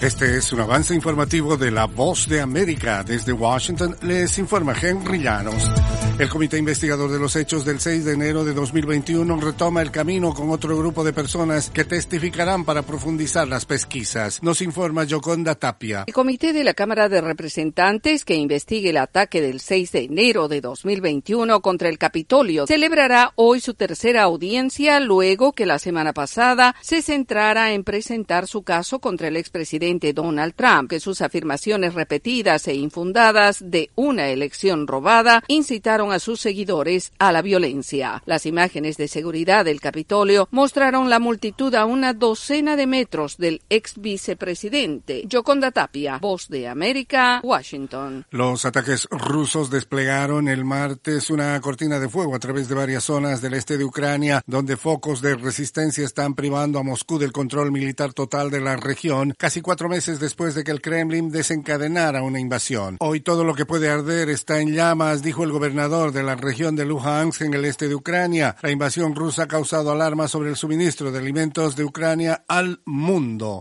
Este es un avance informativo de La Voz de América. Desde Washington les informa Henry Llanos. El Comité Investigador de los Hechos del 6 de enero de 2021 retoma el camino con otro grupo de personas que testificarán para profundizar las pesquisas. Nos informa Yoconda Tapia. El Comité de la Cámara de Representantes que investigue el ataque del 6 de enero de 2021 contra el Capitolio celebrará hoy su tercera audiencia luego que la semana pasada se centrara en presentar su caso contra el expresidente Donald Trump, que sus afirmaciones repetidas e infundadas de una elección robada incitaron a sus seguidores a la violencia. Las imágenes de seguridad del Capitolio mostraron la multitud a una docena de metros del ex vicepresidente. Yoconda Tapia, Voz de América, Washington. Los ataques rusos desplegaron el martes una cortina de fuego a través de varias zonas del este de Ucrania, donde focos de resistencia están privando a Moscú del control militar total de la región, casi 4 meses después de que el Kremlin desencadenara una invasión. Hoy todo lo que puede arder está en llamas, dijo el gobernador de la región de Luhansk en el este de Ucrania. La invasión rusa ha causado alarma sobre el suministro de alimentos de Ucrania al mundo.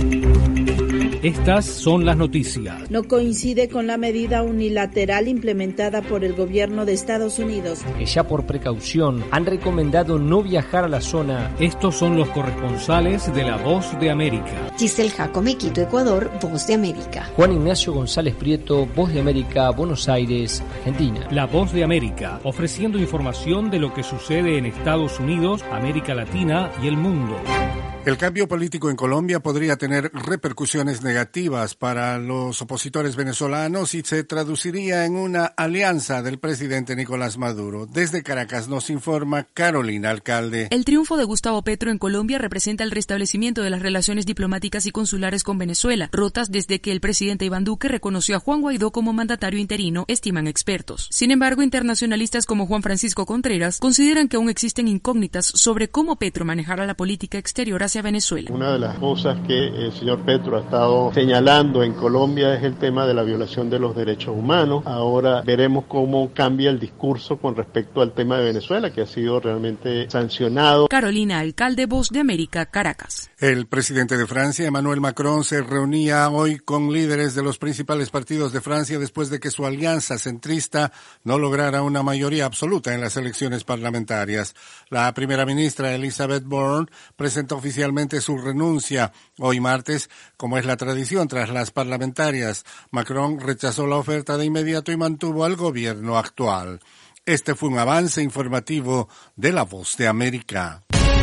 Estas son las noticias. No coincide con la medida unilateral implementada por el gobierno de Estados Unidos. Que ya por precaución han recomendado no viajar a la zona. Estos son los corresponsales de La Voz de América. Giselle Jacome, Quito, Ecuador, Voz de América. Juan Ignacio González Prieto, Voz de América, Buenos Aires, Argentina. La Voz de América, ofreciendo información de lo que sucede en Estados Unidos, América Latina y el mundo. El cambio político en Colombia podría tener repercusiones negativas para los opositores venezolanos y se traduciría en una alianza del presidente Nicolás Maduro. Desde Caracas nos informa Carolina Alcalde. El triunfo de Gustavo Petro en Colombia representa el restablecimiento de las relaciones diplomáticas y consulares con Venezuela, rotas desde que el presidente Iván Duque reconoció a Juan Guaidó como mandatario interino, estiman expertos. Sin embargo, internacionalistas como Juan Francisco Contreras consideran que aún existen incógnitas sobre cómo Petro manejará la política exterior hacia Venezuela. Una de las cosas que el señor Petro ha estado señalando en Colombia es el tema de la violación de los derechos humanos. Ahora veremos cómo cambia el discurso con respecto al tema de Venezuela, que ha sido realmente sancionado. Carolina Alcalde, Voz de América, Caracas. El presidente de Francia, Emmanuel Macron, se reunía hoy con líderes de los principales partidos de Francia después de que su alianza centrista no lograra una mayoría absoluta en las elecciones parlamentarias. La primera ministra Elisabeth Borne presentó oficialmente su renuncia hoy martes, como es la tradición tras las parlamentarias. Macron rechazó la oferta de inmediato y mantuvo al gobierno actual. Este fue un avance informativo de La Voz de América.